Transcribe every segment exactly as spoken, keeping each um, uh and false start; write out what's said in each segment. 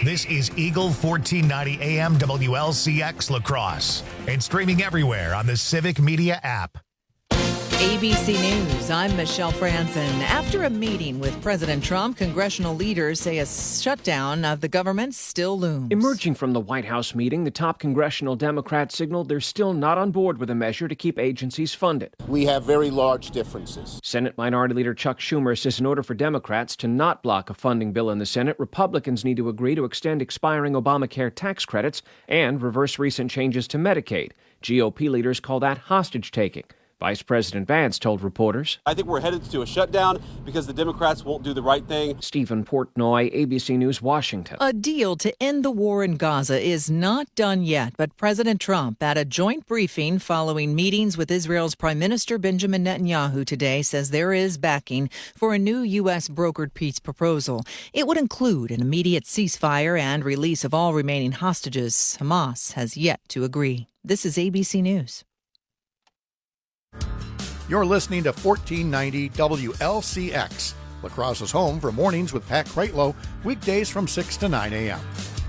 This is Eagle fourteen ninety A M W L C X La Crosse and streaming everywhere on the Civic Media app. A B C News, I'm Michelle Franzen. After a meeting with President Trump, congressional leaders say a shutdown of the government still looms. Emerging from the White House meeting, the top congressional Democrats signaled they're still not on board with a measure to keep agencies funded. We have very large differences. Senate Minority Leader Chuck Schumer says in order for Democrats to not block a funding bill in the Senate, Republicans need to agree to extend expiring Obamacare tax credits and reverse recent changes to Medicaid. G O P leaders call that hostage-taking. Vice President Vance told reporters, I think we're headed to a shutdown because the Democrats won't do the right thing. Stephen Portnoy, A B C News, Washington. A deal to end the war in Gaza is not done yet, but President Trump, at a joint briefing following meetings with Israel's Prime Minister Benjamin Netanyahu today, says there is backing for a new U S brokered peace proposal. It would include an immediate ceasefire and release of all remaining hostages. Hamas has yet to agree. This is A B C News. You're listening to fourteen ninety W L C X, La Crosse's home for mornings with Pat Kreitlow, weekdays from six to nine a.m.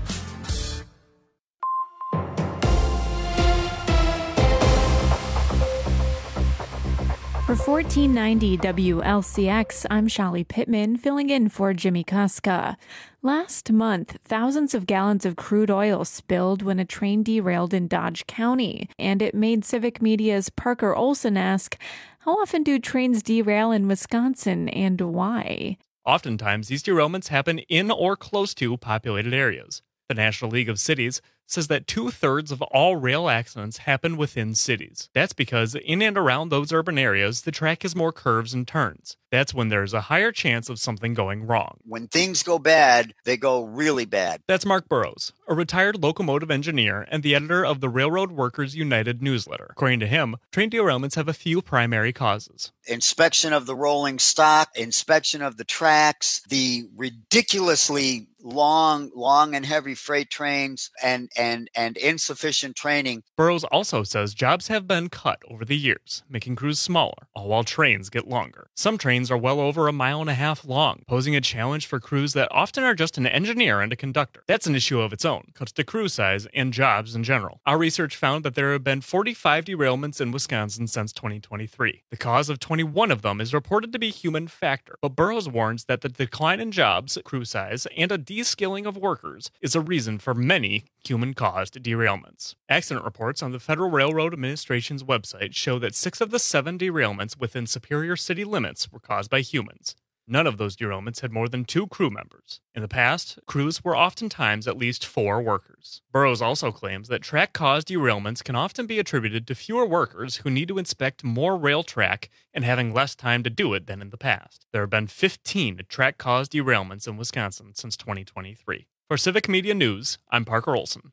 For fourteen ninety W L C X, I'm Shali Pittman, filling in for Jimmy Kuska. Last month, thousands of gallons of crude oil spilled when a train derailed in Dodge County, and it made Civic Media's Parker Olson ask, how often do trains derail in Wisconsin and why? Oftentimes, these derailments happen in or close to populated areas. The National League of Cities says that two-thirds of all rail accidents happen within cities. That's because in and around those urban areas, the track has more curves and turns. That's when there's a higher chance of something going wrong. When things go bad, they go really bad. That's Mark Burrows, a retired locomotive engineer and the editor of the Railroad Workers United newsletter. According to him, train derailments have a few primary causes. Inspection of the rolling stock, inspection of the tracks, the ridiculously long, long and heavy freight trains, and, and, and insufficient training. Burrows also says jobs have been cut over the years, making crews smaller, all while trains get longer. Some trains are well over a mile and a half long, posing a challenge for crews that often are just an engineer and a conductor. That's an issue of its own, cuts to crew size and jobs in general. Our research found that there have been forty-five derailments in Wisconsin since twenty twenty-three. The cause of twenty-one of them is reported to be human factor, but Burrows warns that the decline in jobs, crew size, and a de-skilling of workers is a reason for many human-caused derailments. Accident reports on the Federal Railroad Administration's website show that six of the seven derailments within Superior city limits were caused by humans. None of those derailments had more than two crew members. In the past, crews were oftentimes at least four workers. Burrows also claims that track-caused derailments can often be attributed to fewer workers who need to inspect more rail track and having less time to do it than in the past. There have been fifteen track-caused derailments in Wisconsin since twenty twenty-three. For Civic Media News, I'm Parker Olson.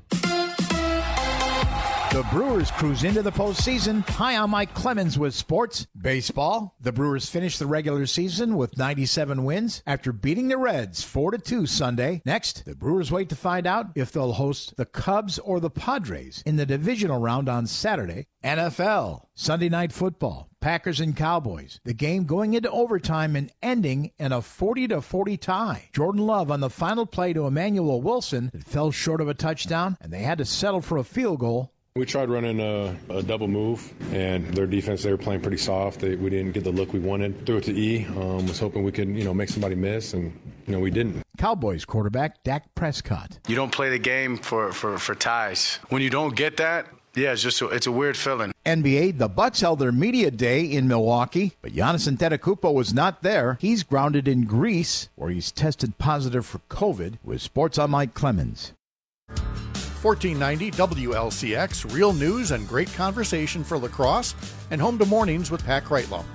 The Brewers cruise into the postseason. Hi, I'm Mike Clemens with sports. Baseball. The Brewers finished the regular season with ninety-seven wins after beating the Reds four to two Sunday. Next, the Brewers wait to find out if they'll host the Cubs or the Padres in the divisional round on Saturday. N F L. Sunday Night Football. Packers and Cowboys. The game going into overtime and ending in a forty to forty tie. Jordan Love on the final play to Emmanuel Wilson that fell short of a touchdown, and they had to settle for a field goal. We tried running a, a double move, and their defense, they were playing pretty soft. They, we didn't get the look we wanted. Threw it to E. Um, was hoping we could, you know, make somebody miss, and, you know, we didn't. Cowboys quarterback Dak Prescott. You don't play the game for, for, for ties. When you don't get that, yeah, it's just a, it's a weird feeling. N B A, the Bucks held their media day in Milwaukee, but Giannis Antetokounmpo was not there. He's grounded in Greece, where he's tested positive for COVID. With Sports, I'm Mike Clemens. fourteen ninety W L C X, real news and great conversation for La Crosse, and home to mornings with Pat Kreitlow.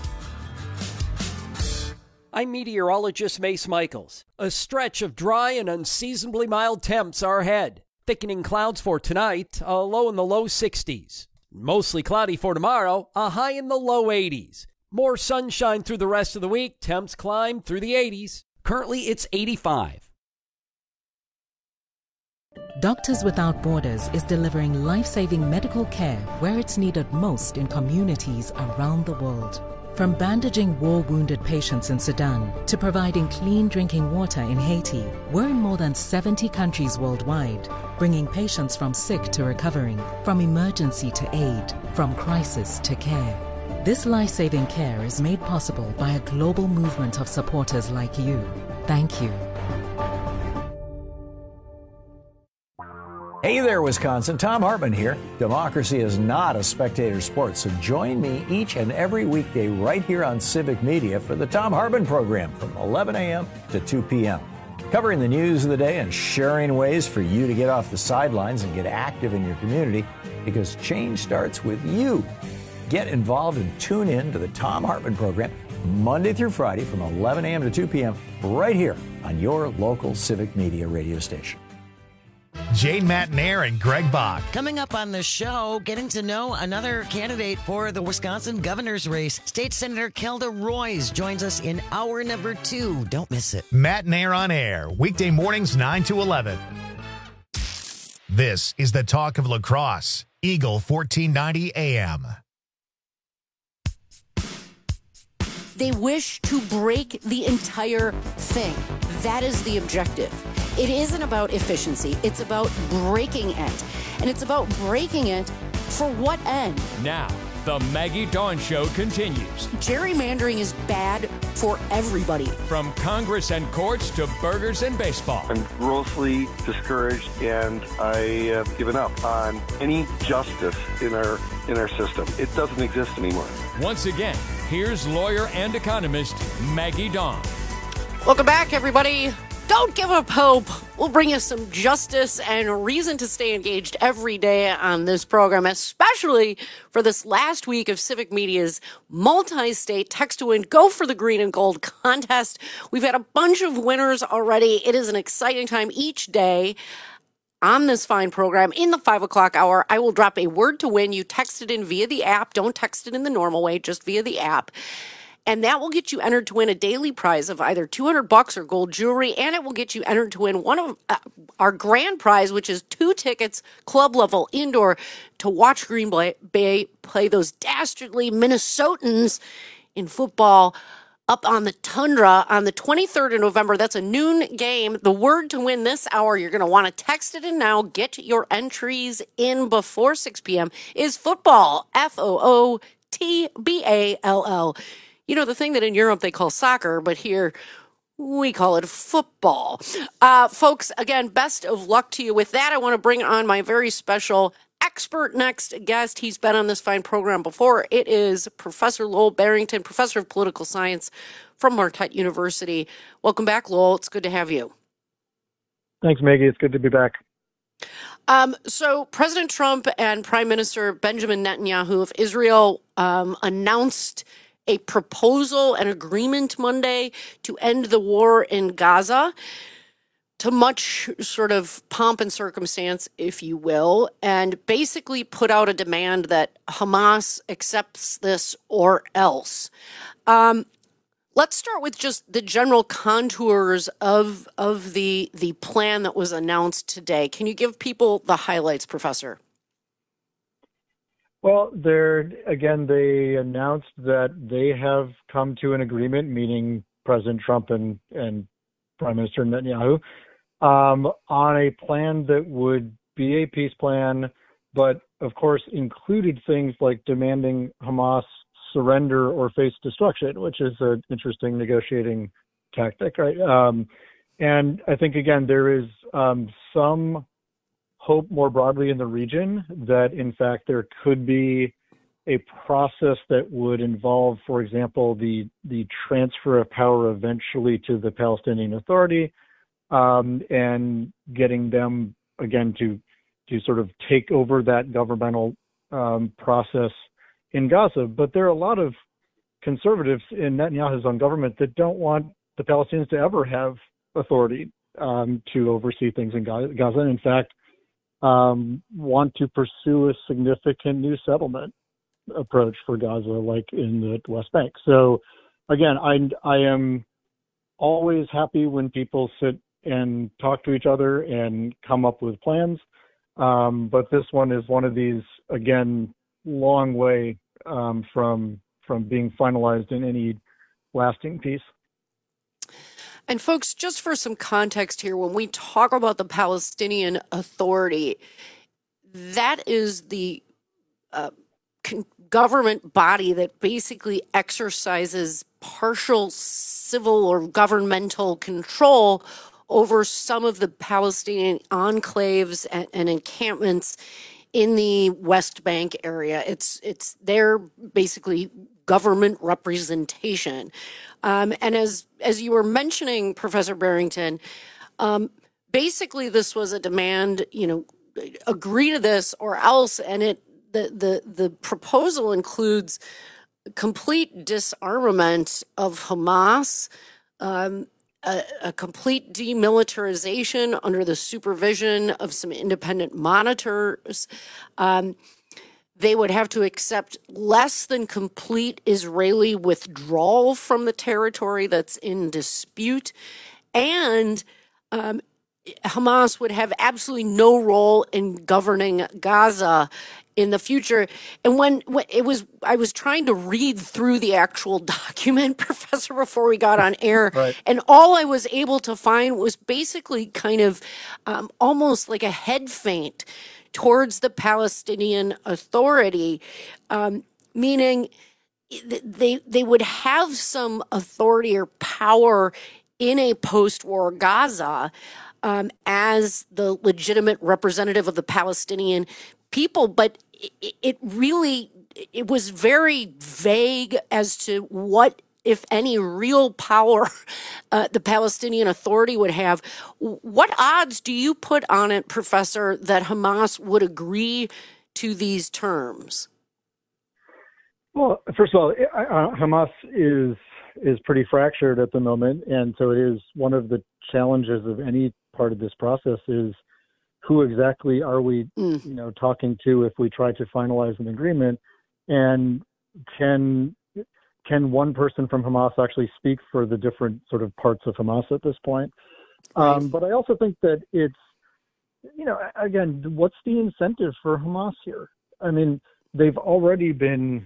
I'm meteorologist Mace Michaels. A stretch of dry and unseasonably mild temps are ahead. Thickening clouds for tonight, a low in the low sixties. Mostly cloudy for tomorrow, a high in the low eighties. More sunshine through the rest of the week, temps climb through the eighties. Currently, it's eighty-five. Doctors Without Borders is delivering life-saving medical care where it's needed most in communities around the world. From bandaging war-wounded patients in Sudan to providing clean drinking water in Haiti, we're in more than seventy countries worldwide, bringing patients from sick to recovering, from emergency to aid, from crisis to care. This life-saving care is made possible by a global movement of supporters like you. Thank you. Hey there, Wisconsin. Tom Hartman here. Democracy is not a spectator sport, so join me each and every weekday right here on Civic Media for the Tom Hartman program from eleven a.m. to two p.m. Covering the news of the day and sharing ways for you to get off the sidelines and get active in your community, because change starts with you. Get involved and tune in to the Tom Hartman program Monday through Friday from eleven a.m. to two p.m. right here on your local Civic Media radio station. Jane Matnair and Greg Bach. Coming up on the show, getting to know another candidate for the Wisconsin governor's race. State Senator Kelda Roys joins us in hour number two. Don't miss it. Matnair on air, weekday mornings nine to eleven. This is the talk of La Crosse, Eagle fourteen ninety A M. They wish to break the entire thing. That is the objective. It isn't about efficiency. It's about breaking it. And it's about breaking it for what end? Now, the Maggie Dawn Show continues. Gerrymandering is bad for everybody. From Congress and courts to burgers and baseball. I'm grossly discouraged, and I have given up on any justice in our in our system. It doesn't exist anymore. Once again, here's lawyer and economist Maggie Dawn. Welcome back, everybody. Don't give up hope. We'll bring you some justice and a reason to stay engaged every day on this program, especially for this last week of Civic Media's multi-state Text to Win Go for the Green and Gold contest. We've had a bunch of winners already. It is an exciting time each day on this fine program. In the five o'clock hour, I will drop a word to win. You text it in via the app. Don't text it in the normal way, just via the app. And that will get you entered to win a daily prize of either two hundred bucks or gold jewelry. And it will get you entered to win one of uh, our grand prize, which is two tickets, club level indoor, to watch Green Bay play those dastardly Minnesotans in football up on the Tundra on the twenty-third of November. That's a noon game. The word to win this hour, you're going to want to text it in now. Get your entries in before six p.m. is football. F O O T B A L L. You know, the thing that in Europe they call soccer, but here we call it football. Uh, folks, again, best of luck to you. With that, I want to bring on my very special expert next guest. He's been on this fine program before. It is Professor Lowell Barrington, Professor of Political Science from Marquette University. Welcome back, Lowell. It's good to have you. Thanks, Maggie. It's good to be back. Um, so President Trump and Prime Minister Benjamin Netanyahu of Israel um, announced a proposal, an agreement Monday to end the war in Gaza, to much sort of pomp and circumstance, if you will, and basically put out a demand that Hamas accepts this or else. Um, let's start with just the general contours of of the the plan that was announced today. Can you give people the highlights, Professor? Well, they're, again, they announced that they have come to an agreement, meaning President Trump and, and Prime Minister Netanyahu, um, on a plan that would be a peace plan, but of course included things like demanding Hamas surrender or face destruction, which is an interesting negotiating tactic, right? Um, and I think, again, there is um, some hope more broadly in the region that, in fact, there could be a process that would involve, for example, the the transfer of power eventually to the Palestinian Authority, um, and getting them, again, to to sort of take over that governmental um, process in Gaza. But there are a lot of conservatives in Netanyahu's own government that don't want the Palestinians to ever have authority um, to oversee things in Gaza. And in fact, Um, want to pursue a significant new settlement approach for Gaza, like in the West Bank. So, again, I, I am always happy when people sit and talk to each other and come up with plans. Um, but this one is one of these, again, long way um, from from being finalized in any lasting peace. And folks, just for some context here, when we talk about the Palestinian Authority, that is the uh, con- government body that basically exercises partial civil or governmental control over some of the Palestinian enclaves and, and encampments in the West Bank area. It's it's their basically government representation. Um, and as as you were mentioning, Professor Barrington, um, basically this was a demand, you know, agree to this or else, and it the the the proposal includes complete disarmament of Hamas, um, a, a complete demilitarization under the supervision of some independent monitors. Um, they would have to accept less than complete Israeli withdrawal from the territory that's in dispute, and um, Hamas would have absolutely no role in governing Gaza in the future. And when, when it was, I was trying to read through the actual document, Professor, before we got on air, right. And all I was able to find was basically kind of um, almost like a head feint towards the Palestinian Authority, um, meaning they they would have some authority or power in a post-war Gaza um, as the legitimate representative of the Palestinian people, but it, it really, it was very vague as to what, if any, real power uh, the Palestinian Authority would have. What odds do you put on it, Professor, that Hamas would agree to these terms? Well, first of all, uh, Hamas is is pretty fractured at the moment, and so it is one of the challenges of any part of this process is who exactly are we, mm. you know, talking to if we try to finalize an agreement, and can can one person from Hamas actually speak for the different sort of parts of Hamas at this point? Right. Um, but I also think that it's, you know, again, what's the incentive for Hamas here? I mean, they've already been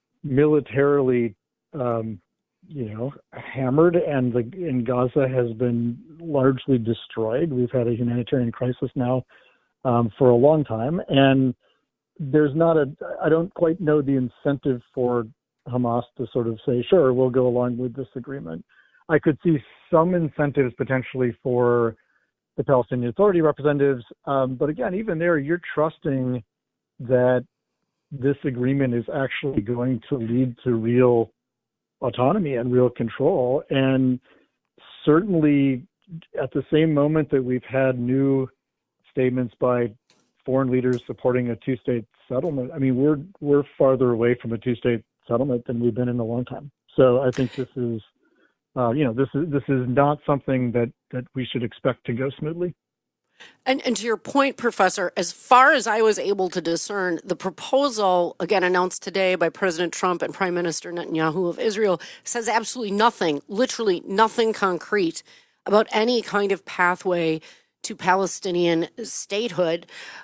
militarily, um, you know, hammered, and the and Gaza has been largely destroyed. We've had a humanitarian crisis now um, for a long time, and there's not a. I don't quite know the incentive for Hamas to sort of say, sure, we'll go along with this agreement. I could see some incentives potentially for the Palestinian Authority representatives, um, but again, even there, you're trusting that this agreement is actually going to lead to real autonomy and real control. And certainly at the same moment that we've had new statements by foreign leaders supporting a two-state settlement, I mean, we're we're farther away from a two-state settlement than we've been in a long time. So I think this is, uh, you know, this is this is not something that, that we should expect to go smoothly. And, and to your point, Professor, as far as I was able to discern, the proposal, again, announced today by President Trump and Prime Minister Netanyahu of Israel, says absolutely nothing, literally nothing concrete about any kind of pathway to Palestinian statehood.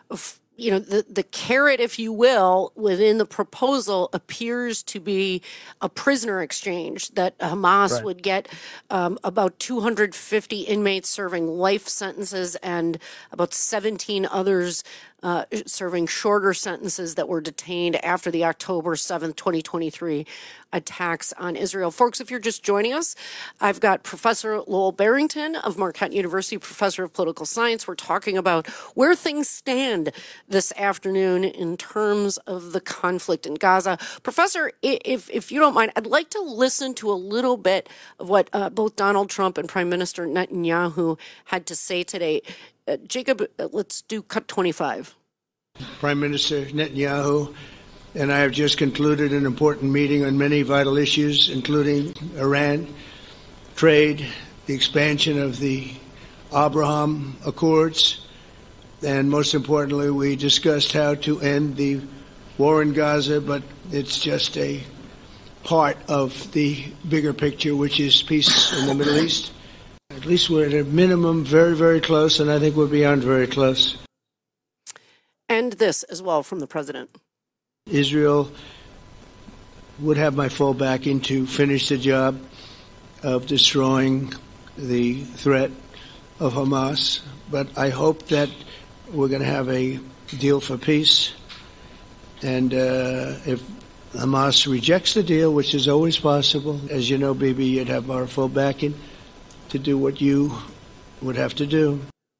You know, the, the carrot, if you will, within the proposal appears to be a prisoner exchange, that Hamas right. would get um, about two hundred fifty inmates serving life sentences and about seventeen others uh, serving shorter sentences that were detained after the October seventh, twenty twenty-three attacks on Israel. Folks, if you're just joining us, I've got Professor Lowell Barrington of Marquette University, Professor of Political Science. We're talking about where things stand this afternoon in terms of the conflict in Gaza. Professor, if if you don't mind, I'd like to listen to a little bit of what uh, both Donald Trump and Prime Minister Netanyahu had to say today. Uh, Jacob, uh, let's do cut twenty-five. Prime Minister Netanyahu and I have just concluded an important meeting on many vital issues, including Iran, trade, the expansion of the Abraham Accords, and most importantly, we discussed how to end the war in Gaza, but it's just a part of the bigger picture, which is peace in the Middle East. At least we're at a minimum very, very close, and I think we're beyond very close. And this as well from the president. Israel would have my full backing to finish the job of destroying the threat of Hamas. But I hope that we're going to have a deal for peace. And uh, if Hamas rejects the deal, which is always possible, as you know, Bibi, you'd have our full backing to do what you would have to do.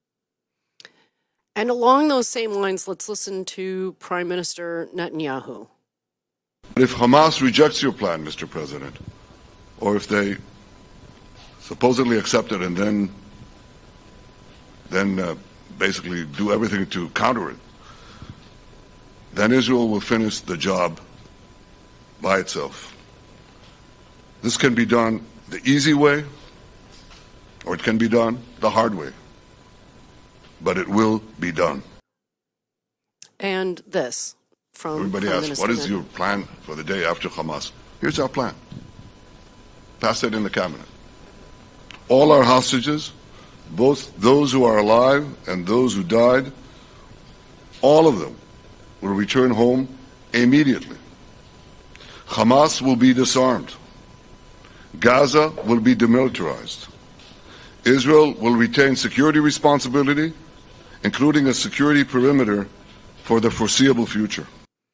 And along those same lines, let's listen to Prime Minister Netanyahu. If Hamas rejects your plan, Mister President, or if they supposedly accept it and then then uh, basically do everything to counter it, then Israel will finish the job by itself. This can be done the easy way, or it can be done the hard way. But it will be done. And this from Everybody Prime asks, Minister what is Netanyahu. your plan for the day after Hamas? Here's our plan. Pass it in the cabinet. All our hostages, both those who are alive and those who died, all of them will return home immediately. Hamas will be disarmed. Gaza will be demilitarized. Israel will retain security responsibility, including a security perimeter for the foreseeable future.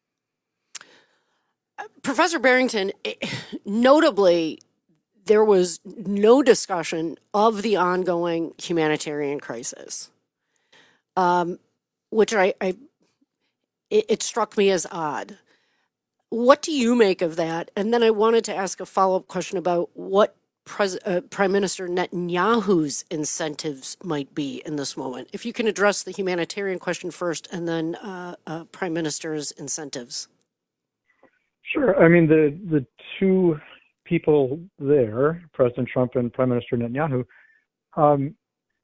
Professor Barrington, notably, there was no discussion of the ongoing humanitarian crisis, um, which I, I it, it struck me as odd. What do you make of that? And then I wanted to ask a follow-up question about what Pres- uh, Prime Minister Netanyahu's incentives might be in this moment. If you can address the humanitarian question first, and then uh, uh, Prime Minister's incentives. Sure. I mean, the the two people there, President Trump and Prime Minister Netanyahu, um,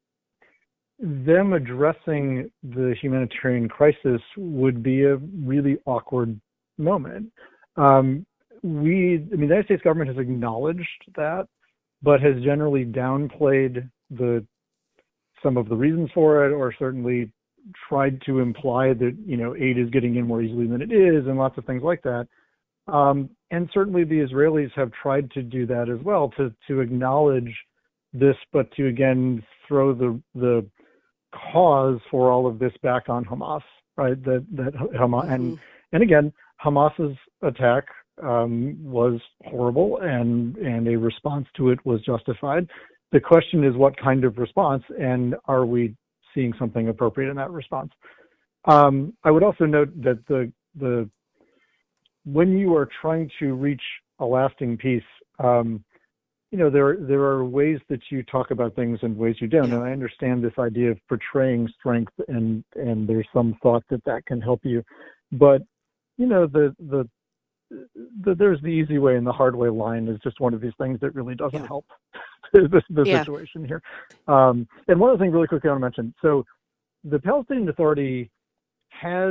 them addressing the humanitarian crisis would be a really awkward moment. Um, we, I mean, the United States government has acknowledged that, but has generally downplayed the some of the reasons for it, or certainly tried to imply that, you know, aid is getting in more easily than it is, and lots of things like that. Um, and certainly the Israelis have tried to do that as well, to to acknowledge this, but to again throw the the cause for all of this back on Hamas, right? That that Hamas mm-hmm. and and again, Hamas's attack um, was horrible, and and a response to it was justified. The question is, what kind of response, and are we seeing something appropriate in that response? Um, I would also note that the the when you are trying to reach a lasting peace, um, you know, there there are ways that you talk about things and ways you don't. And I understand this idea of portraying strength, and and there's some thought that that can help you. But you know, the the, the there's the easy way and the hard way line is just one of these things that really doesn't yeah. help the, the yeah. situation here. Um, and one other thing really quickly I want to mention. So the Palestinian Authority has,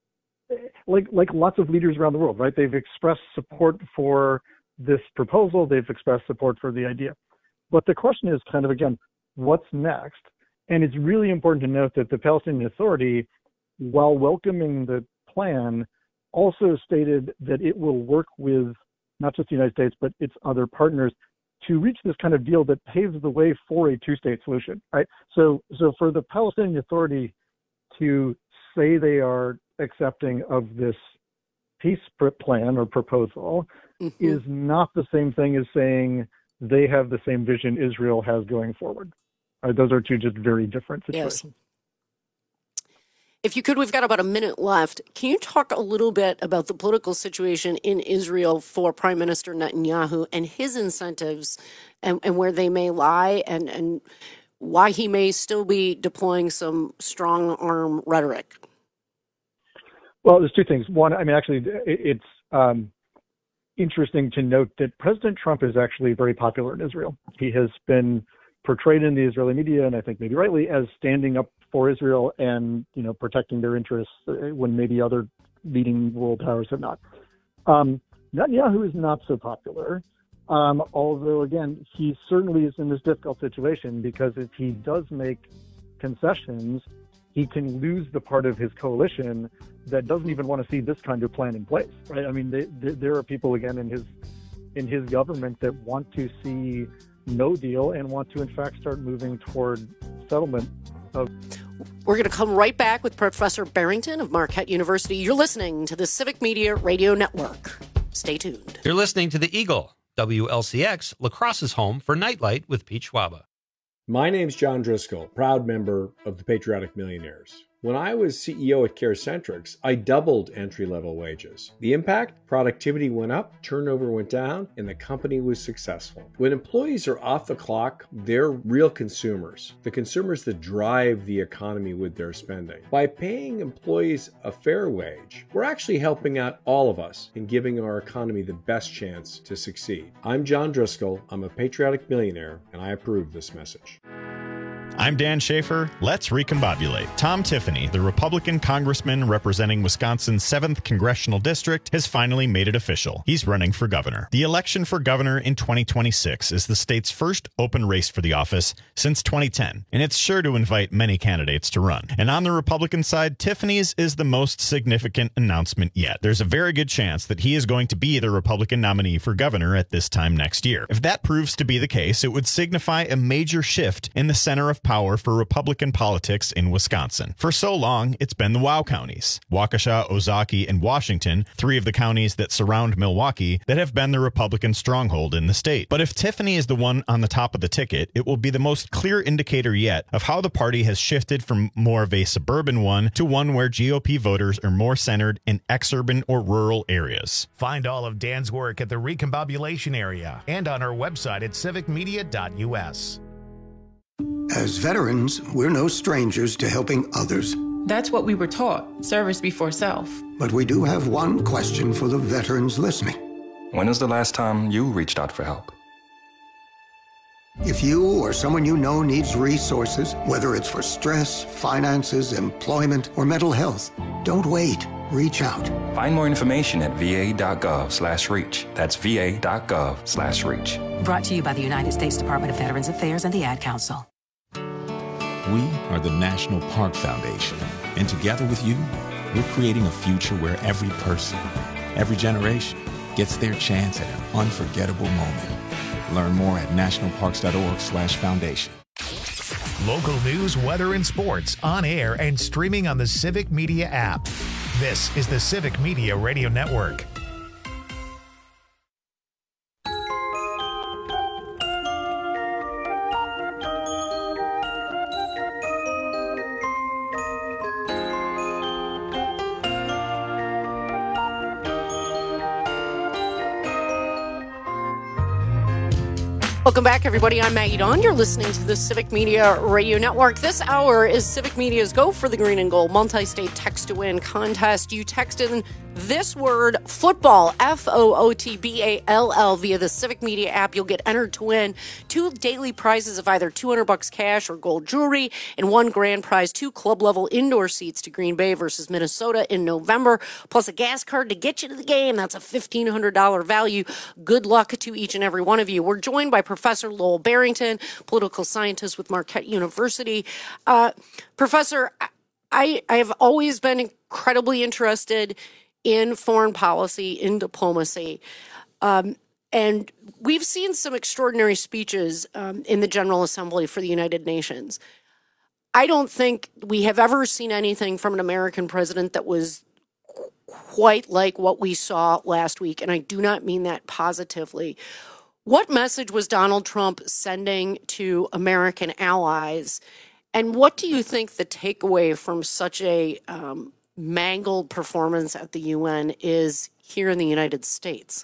like like lots of leaders around the world, right? They've expressed support for this proposal. They've expressed support for the idea. But the question is kind of, again, what's next? And it's really important to note that the Palestinian Authority, while welcoming the plan, also stated that it will work with not just the United States, but its other partners to reach this kind of deal that paves the way for a two-state solution, right? So, so for the Palestinian Authority to say they are accepting of this peace plan or proposal mm-hmm. is not the same thing as saying they have the same vision Israel has going forward. Right? Those are two just very different situations. Yes. If you could, we've got about a minute left. Can you talk a little bit about the political situation in Israel for Prime Minister Netanyahu and his incentives, and, and where they may lie, and, and why he may still be deploying some strong arm rhetoric? Well, there's two things. One, I mean, actually, it's um, interesting to note that President Trump is actually very popular in Israel. He has been portrayed in the Israeli media, and I think maybe rightly, as standing up for Israel and, you know, protecting their interests when maybe other leading world powers have not. Um, Netanyahu is not so popular, um, although, again, he certainly is in this difficult situation because if he does make concessions, he can lose the part of his coalition that doesn't even want to see this kind of plan in place, right? I mean, they, they, there are people again in his in his government that want to see no deal and want to in fact start moving toward settlement of. We're going to come right back with Professor Barrington of Marquette University. You're listening to the Civic Media Radio Network. Stay tuned. You're listening to The Eagle, W L C X, La Crosse's home for Nightlight with Pete Schwaba. My name's John Driscoll, proud member of the Patriotic Millionaires. When I was C E O at CareCentrix, I doubled entry-level wages. The impact? Productivity went up, turnover went down, and the company was successful. When employees are off the clock, they're real consumers, the consumers that drive the economy with their spending. By paying employees a fair wage, we're actually helping out all of us in giving our economy the best chance to succeed. I'm John Driscoll, I'm a patriotic millionaire, and I approve this message. I'm Dan Schaefer. Let's recombobulate. Tom Tiffany, the Republican congressman representing Wisconsin's seventh Congressional District, has finally made it official. He's running for governor. The election for governor in twenty twenty-six is the state's first open race for the office since twenty ten, and it's sure to invite many candidates to run. And on the Republican side, Tiffany's is the most significant announcement yet. There's a very good chance that he is going to be the Republican nominee for governor at this time next year. If that proves to be the case, it would signify a major shift in the center of power for Republican politics in Wisconsin. For so long, it's been the WOW counties, Waukesha, Ozaukee, and Washington, three of the counties that surround Milwaukee, that have been the Republican stronghold in the state. But if Tiffany is the one on the top of the ticket, it will be the most clear indicator yet of how the party has shifted from more of a suburban one to one where G O P voters are more centered in exurban or rural areas. Find all of Dan's work at the Recombobulation area and on our website at civic media dot u s. As veterans, we're no strangers to helping others. That's what we were taught, service before self. But we do have one question for the veterans listening. When was the last time you reached out for help? If you or someone you know needs resources, whether it's for stress, finances, employment, or mental health, don't wait. Reach out. Find more information at v a dot gov slash reach. That's v a dot gov slash reach. Brought to you by the United States Department of Veterans Affairs and the Ad Council. We are the National Park Foundation, and together with you, we're creating a future where every person, every generation, gets their chance at an unforgettable moment. Learn more at national parks dot org slash foundation. Local news, weather, and sports on air and streaming on the Civic Media app. This is the Civic Media Radio Network. Welcome back, everybody. I'm Maggie Dawn. You're listening to the Civic Media Radio Network. This hour is Civic Media's Go for the Green and Gold multi-state text-to-win contest. You text in this word, football, F O O T B A L L, via the Civic Media app. You'll get entered to win two daily prizes of either two hundred bucks cash or gold jewelry, and one grand prize, two club-level indoor seats to Green Bay versus Minnesota in November, plus a gas card to get you to the game. That's a fifteen hundred dollars value. Good luck to each and every one of you. We're joined by Professor Lowell Barrington, political scientist with Marquette University. Uh, Professor, I, I have always been incredibly interested in foreign policy, in diplomacy. Um, and we've seen some extraordinary speeches um, in the General Assembly for the United Nations. I don't think we have ever seen anything from an American president that was quite like what we saw last week, and I do not mean that positively. What message was Donald Trump sending to American allies, and what do you think the takeaway from such a um, mangled performance at the U N is here in the United States?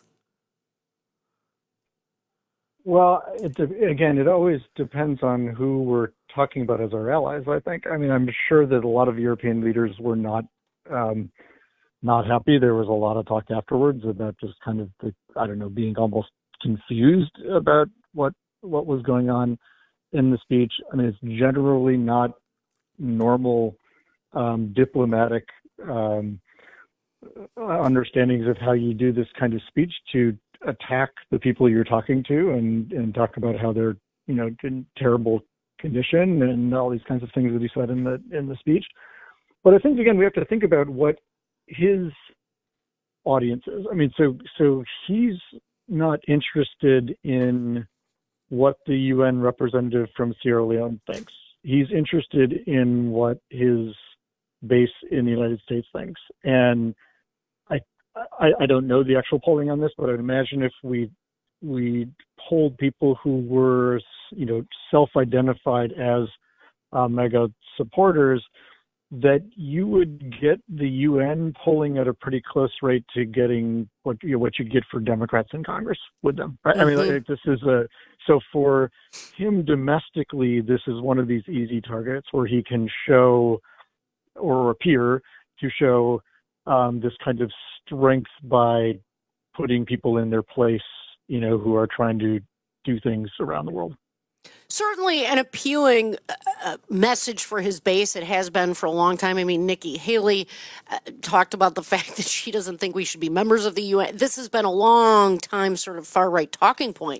Well, it, again, it always depends on who we're talking about as our allies, I think. I mean, I'm sure that a lot of European leaders were not um, not happy. There was a lot of talk afterwards about just kind of, the, I don't know, being almost confused about what what was going on in the speech. I mean, it's generally not normal um, diplomatic um, understandings of how you do this kind of speech to attack the people you're talking to and, and talk about how they're, you know, in terrible condition and all these kinds of things that he said in the in the speech. But I think, again, we have to think about what his audiences. I mean, so so he's not interested in what the U N representative from Sierra Leone thinks. He's interested in what his base in the United States thinks. And I, I, I don't know the actual polling on this, but I'd imagine if we we polled people who were, you know, self-identified as uh, MAGA supporters, that you would get the U N polling at a pretty close rate to getting what you know, what you get for Democrats in Congress with them. Right? Mm-hmm. I mean, like, this is a so for him domestically, this is one of these easy targets where he can show or appear to show um, this kind of strength by putting people in their place, you know, who are trying to do things around the world. Certainly an appealing uh, message for his base. It has been for a long time. I mean, Nikki Haley uh, talked about the fact that she doesn't think we should be members of the U N. This has been a long time sort of far-right talking point.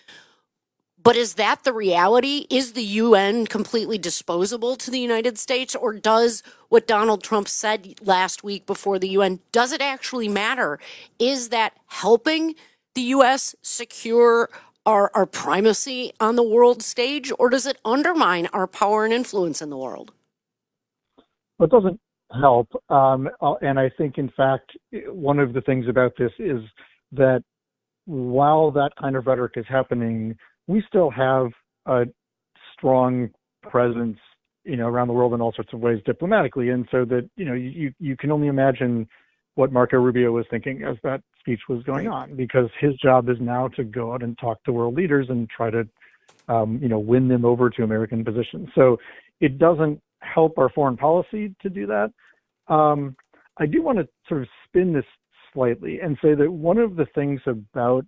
But is that the reality? Is the U N completely disposable to the United States? Or does what Donald Trump said last week before the U N, does it actually matter? Is that helping the U S secure Our, our primacy on the world stage, or does it undermine our power and influence in the world? Well, it doesn't help. Um, and I think, in fact, one of the things about this is that while that kind of rhetoric is happening, we still have a strong presence, you know, around the world in all sorts of ways diplomatically. And so that, you know, you, you can only imagine what Marco Rubio was thinking as that speech was going on, because his job is now to go out and talk to world leaders and try to, um, you know, win them over to American positions. So it doesn't help our foreign policy to do that. Um, I do want to sort of spin this slightly and say that one of the things about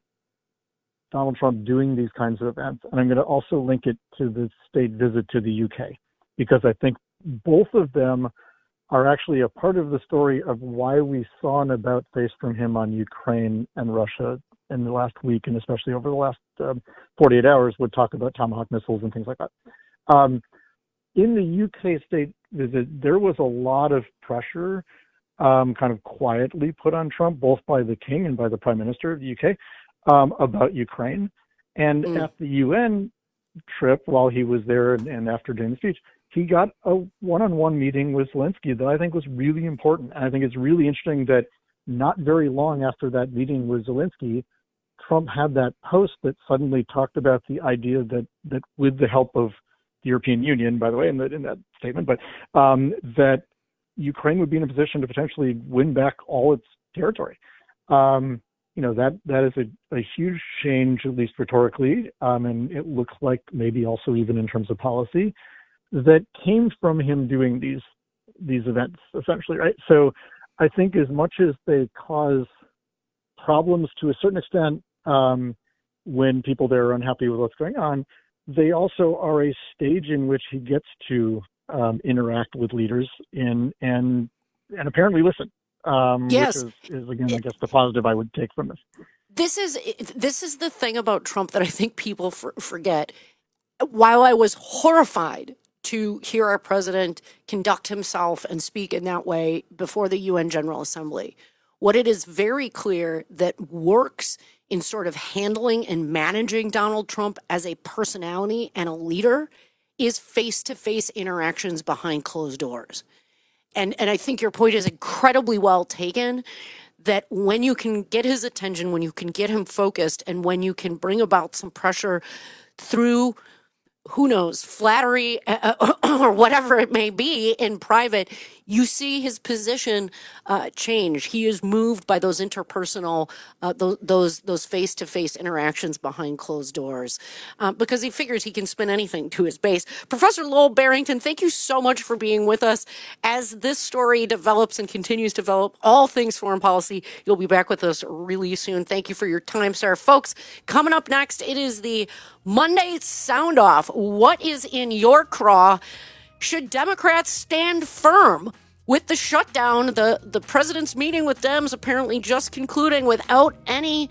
Donald Trump doing these kinds of events, and I'm going to also link it to the state visit to the U K, because I think both of them are actually a part of the story of why we saw an about face from him on Ukraine and Russia in the last week, and especially over the last um, forty-eight hours, would talk about Tomahawk missiles and things like that. Um, in the U K state visit, there was a lot of pressure um, kind of quietly put on Trump, both by the king and by the prime minister of the U K, um, about Ukraine. And mm. at the U N trip, while he was there and, and after doing the speech, he got a one-on-one meeting with Zelensky that I think was really important. And I think it's really interesting that not very long after that meeting with Zelensky, Trump had that post that suddenly talked about the idea that, that with the help of the European Union, by the way, in, the, in that statement, but um, that Ukraine would be in a position to potentially win back all its territory. Um, you know, that that is a, a huge change, at least rhetorically, um, and it looks like maybe also even in terms of policy, that came from him doing these these events, essentially, right? So I think as much as they cause problems to a certain extent um, when people there are unhappy with what's going on, they also are a stage in which he gets to um, interact with leaders in and and apparently listen. Um, yes. Which is, is, again, I guess the positive I would take from this. This is this is the thing about Trump that I think people for, forget. While I was horrified to hear our president conduct himself and speak in that way before the U N General Assembly, what it is very clear that works in sort of handling and managing Donald Trump as a personality and a leader is face-to-face interactions behind closed doors. And and I think your point is incredibly well taken, that when you can get his attention, when you can get him focused, and when you can bring about some pressure through, who knows, flattery uh, or whatever it may be in private, you see his position uh, change. He is moved by those interpersonal, uh, those, those those face-to-face interactions behind closed doors, uh, because he figures he can spin anything to his base. Professor Lowell Barrington, thank you so much for being with us. As this story develops and continues to develop, all things foreign policy, you'll be back with us really soon. Thank you for your time, sir. Folks, coming up next, it is the Monday Sound Off. What is in your craw? Should Democrats stand firm with the shutdown? The, the president's meeting with Dems apparently just concluding without any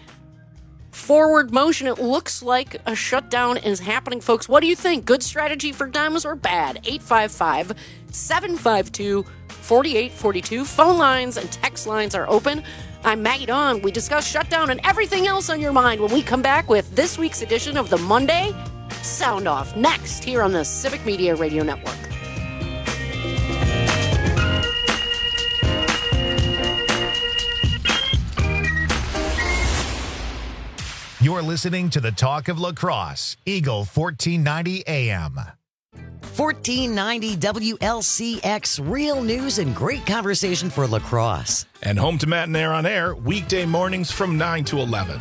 forward motion. It looks like a shutdown is happening, folks. What do you think? Good strategy for Dems or bad? eight five five, seven five two, forty-eight forty-two. Phone lines and text lines are open. I'm Maggie Dawn. We discuss shutdown and everything else on your mind when we come back with this week's edition of the Monday Sound Off, next here on the Civic Media Radio Network. You're listening to the Talk of La Crosse, Eagle fourteen ninety A M. fourteen ninety W L C X, real news and great conversation for La Crosse. And home to Matt and Air on Air, weekday mornings from nine to eleven.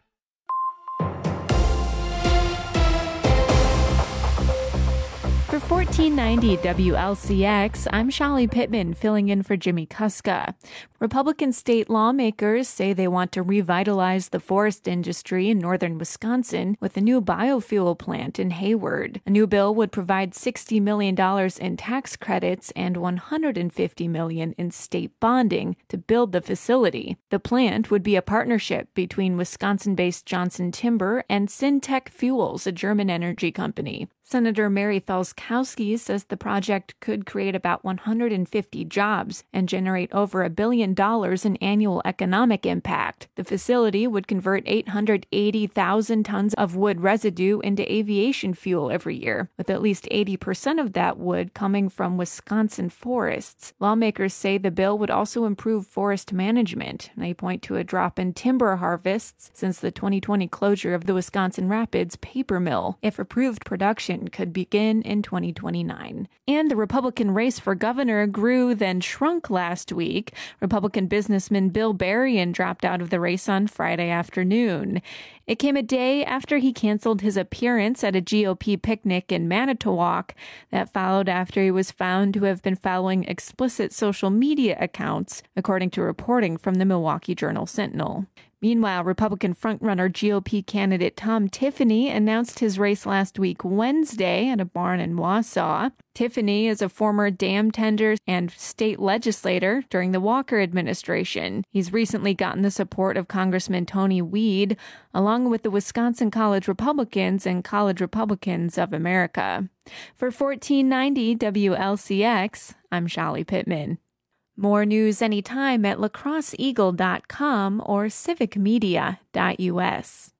For fourteen ninety W L C X, I'm Shali Pittman filling in for Jimmy Kuska. Republican state lawmakers say they want to revitalize the forest industry in northern Wisconsin with a new biofuel plant in Hayward. A new bill would provide sixty million dollars in tax credits and one hundred fifty million dollars in state bonding to build the facility. The plant would be a partnership between Wisconsin-based Johnson Timber and Syntec Fuels, a German energy company. Senator Mary Falskowski says the project could create about one hundred fifty jobs and generate over a billion dollars in annual economic impact. The facility would convert eight hundred eighty thousand tons of wood residue into aviation fuel every year, with at least eighty percent of that wood coming from Wisconsin forests. Lawmakers say the bill would also improve forest management. They point to a drop in timber harvests since the twenty twenty closure of the Wisconsin Rapids paper mill. If approved, production could begin in twenty twenty-nine. And the Republican race for governor grew, then shrunk last week. Republican businessman Bill Berrien dropped out of the race on Friday afternoon. It came a day after he canceled his appearance at a G O P picnic in Manitowoc. That followed after he was found to have been following explicit social media accounts, according to reporting from the Milwaukee Journal-Sentinel. Meanwhile, Republican frontrunner G O P candidate Tom Tiffany announced his race last week Wednesday at a barn in Wausau. Tiffany is a former dam tender and state legislator during the Walker administration. He's recently gotten the support of Congressman Tony Weed, along with the Wisconsin College Republicans and College Republicans of America. For fourteen ninety W L C X, I'm Shali Pittman. More news anytime at la crosse eagle dot com or civic media dot U S.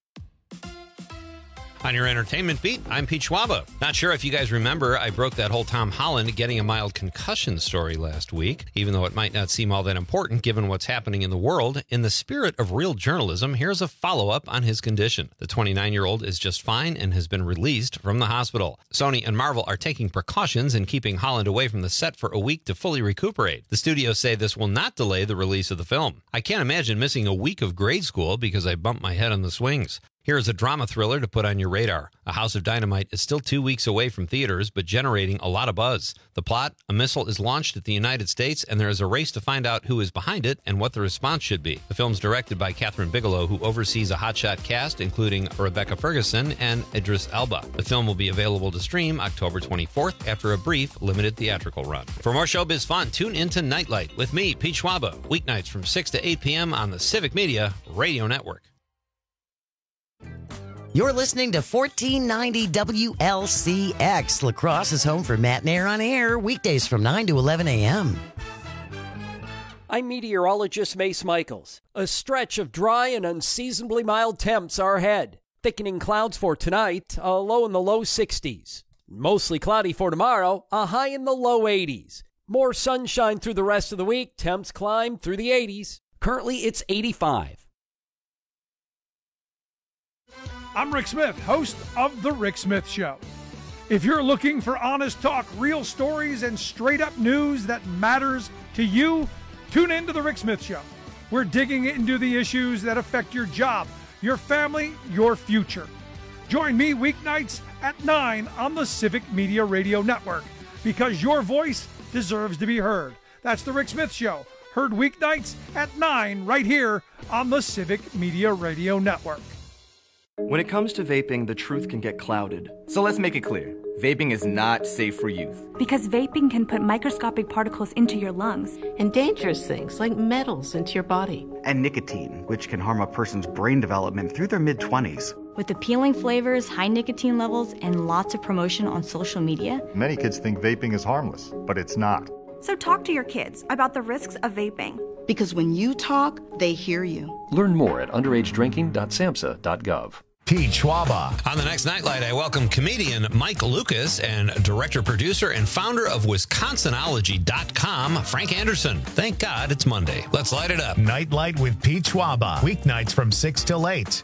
On your entertainment beat, I'm Pete Schwaba. Not sure if you guys remember, I broke that whole Tom Holland getting a mild concussion story last week, even though it might not seem all that important given what's happening in the world. In the spirit of real journalism, here's a follow-up on his condition. The twenty-nine-year-old is just fine and has been released from the hospital. Sony and Marvel are taking precautions and keeping Holland away from the set for a week to fully recuperate. The studios say this will not delay the release of the film. I can't imagine missing a week of grade school because I bumped my head on the swings. Here is a drama thriller to put on your radar. A House of Dynamite is still two weeks away from theaters, but generating a lot of buzz. The plot, a missile is launched at the United States, and there is a race to find out who is behind it and what the response should be. The film's directed by Catherine Bigelow, who oversees a hotshot cast, including Rebecca Ferguson and Idris Elba. The film will be available to stream October twenty-fourth after a brief, limited theatrical run. For more showbiz fun, tune into Nightlight with me, Pete Schwaba, weeknights from six to eight p.m. on the Civic Media Radio Network. You're listening to fourteen ninety W L C X. La Crosse is home for Matt and Air on Air, weekdays from nine to eleven a.m. I'm meteorologist Mace Michaels. A stretch of dry and unseasonably mild temps are ahead. Thickening clouds for tonight, a low in the low sixties. Mostly cloudy for tomorrow, a high in the low eighties. More sunshine through the rest of the week, temps climb through the eighties. Currently, it's eighty-five. I'm Rick Smith, host of The Rick Smith Show. If you're looking for honest talk, real stories, and straight-up news that matters to you, tune in to The Rick Smith Show. We're digging into the issues that affect your job, your family, your future. Join me weeknights at nine on the Civic Media Radio Network, because your voice deserves to be heard. That's The Rick Smith Show, heard weeknights at nine right here on the Civic Media Radio Network. When it comes to vaping, the truth can get clouded. So let's make it clear. Vaping is not safe for youth. Because vaping can put microscopic particles into your lungs. And dangerous things like metals into your body. And nicotine, which can harm a person's brain development through their mid-twenties. With appealing flavors, high nicotine levels, and lots of promotion on social media. Many kids think vaping is harmless, but it's not. So talk to your kids about the risks of vaping. Because when you talk, they hear you. Learn more at underage drinking dot samhsa dot gov. Pete Schwaba. On the next Nightlight, I welcome comedian Mike Lucas and director, producer, and founder of Wisconsinology dot com, Frank Anderson. Thank God it's Monday. Let's light it up. Nightlight with Pete Schwaba. Weeknights from six till eight.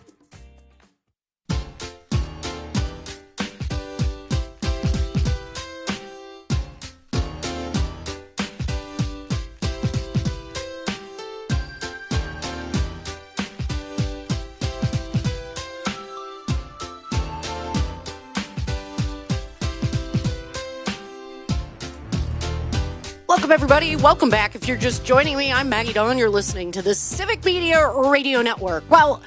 Welcome, everybody. Welcome back. If you're just joining me, I'm Maggie Dawn. You're listening to the Civic Media Radio Network. Well,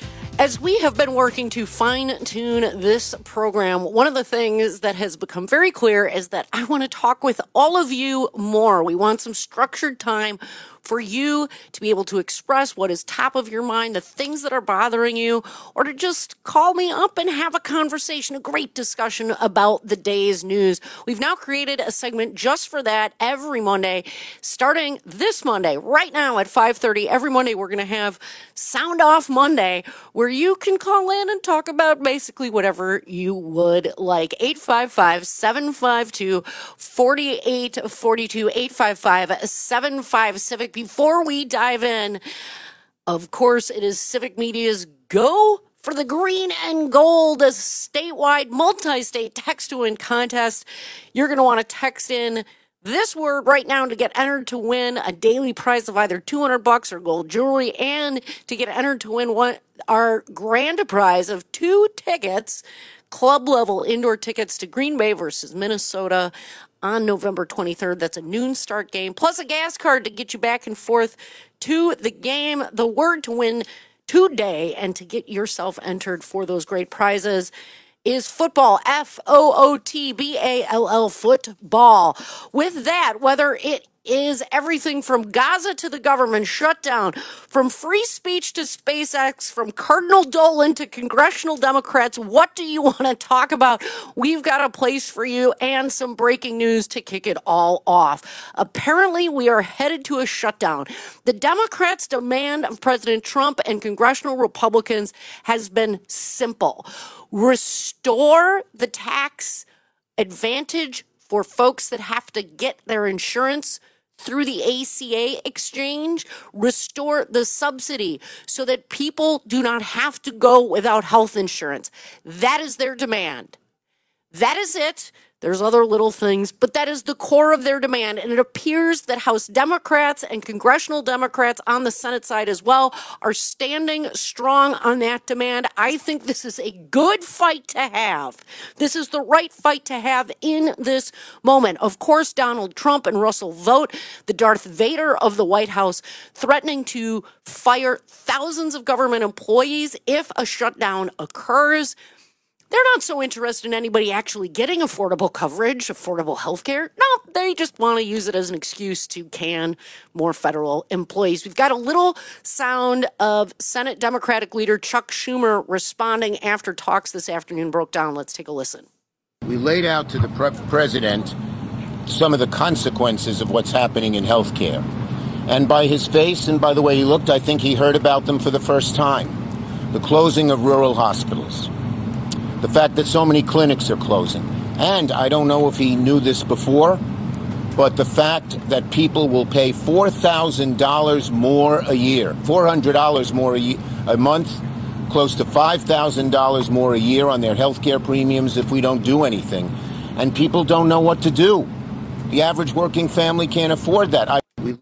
as we have been working to fine-tune this program, one of the things that has become very clear is that I want to talk with all of you more. We want some structured time for you to be able to express what is top of your mind, the things that are bothering you, or to just call me up and have a conversation, a great discussion about the day's news. We've now created a segment just for that every Monday, starting this Monday, right now at five thirty. Every Monday, we're going to have Sound Off Monday, where you can call in and talk about basically whatever you would like. eight five five, seven five two, four eight four two, eight five five, seven five Civic. Before we dive in, of course, it is Civic Media's Go for the Green and Gold, a statewide, multi-state text-to-win contest. You're going to want to text in this word right now to get entered to win a daily prize of either two hundred bucks or gold jewelry, and to get entered to win one, our grand prize of two tickets, club-level indoor tickets to Green Bay versus Minnesota on November twenty-third. That's a noon start game, plus a gas card to get you back and forth to the game. The word to win today and to get yourself entered for those great prizes is football, F O O T B A L L, football. With that, whether it is everything from Gaza to the government shutdown, from free speech to SpaceX, from Cardinal Dolan to congressional Democrats, what do you want to talk about? We've got a place for you and some breaking news to kick it all off. Apparently, we are headed to a shutdown. The Democrats' demand of President Trump and congressional Republicans has been simple. Restore the tax advantage for folks that have to get their insurance through the A C A exchange. Restore the subsidy so that people do not have to go without health insurance. That is their demand. That is it. There's other little things, but that is the core of their demand. And it appears that House Democrats and congressional Democrats on the Senate side as well are standing strong on that demand. I think this is a good fight to have. This is the right fight to have in this moment. Of course, Donald Trump and Russell Vought, the Darth Vader of the White House, threatening to fire thousands of government employees if a shutdown occurs. They're not so interested in anybody actually getting affordable coverage, affordable health care. No, they just want to use it as an excuse to can more federal employees. We've got a little sound of Senate Democratic leader Chuck Schumer responding after talks this afternoon broke down. Let's take a listen. We laid out to the pre- president some of the consequences of what's happening in health care. And by his face and by the way he looked, I think he heard about them for the first time. The closing of rural hospitals. The fact that so many clinics are closing. And I don't know if he knew this before, but the fact that people will pay four thousand dollars more a year, four hundred dollars more a, year, a month, close to five thousand dollars more a year on their health care premiums if we don't do anything. And people don't know what to do. The average working family can't afford that. I, we...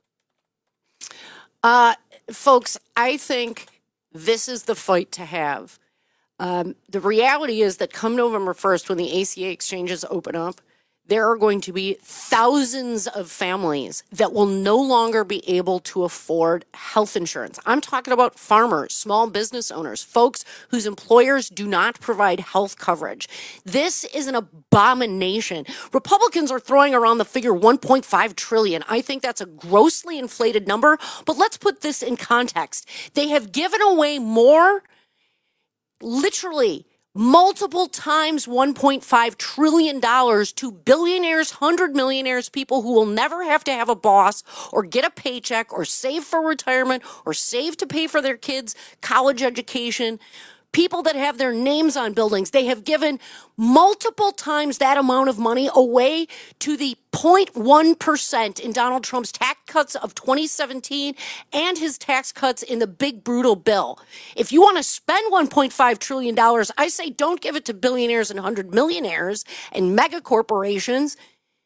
uh, folks, I think this is the fight to have. Um, the reality is that come November first, when the A C A exchanges open up, there are going to be thousands of families that will no longer be able to afford health insurance. I'm talking about farmers, small business owners, folks whose employers do not provide health coverage. This is an abomination. Republicans are throwing around the figure one point five trillion dollars. I think that's a grossly inflated number, but let's put this in context. They have given away more, literally multiple times one point five trillion dollars to billionaires, hundred millionaires, people who will never have to have a boss or get a paycheck or save for retirement or save to pay for their kids' college education. People that have their names on buildings. They have given multiple times that amount of money away to the zero point one percent in Donald Trump's tax cuts of twenty seventeen and his tax cuts in the big brutal bill. If you want to spend one point five trillion dollars, I say don't give it to billionaires and hundred millionaires and mega corporations.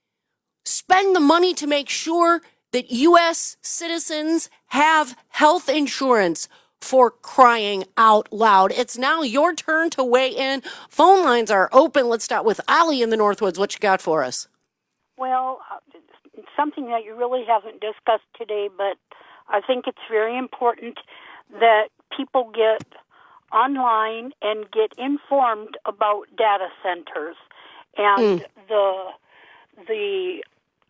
Spend the money to make sure that U S citizens have health insurance. For crying out loud. It's now your turn to weigh in. Phone lines are open. Let's start with Ali in the Northwoods. What you got for us? Well, uh, something that you really haven't discussed today, but I think it's very important that people get online and get informed about data centers and mm. the the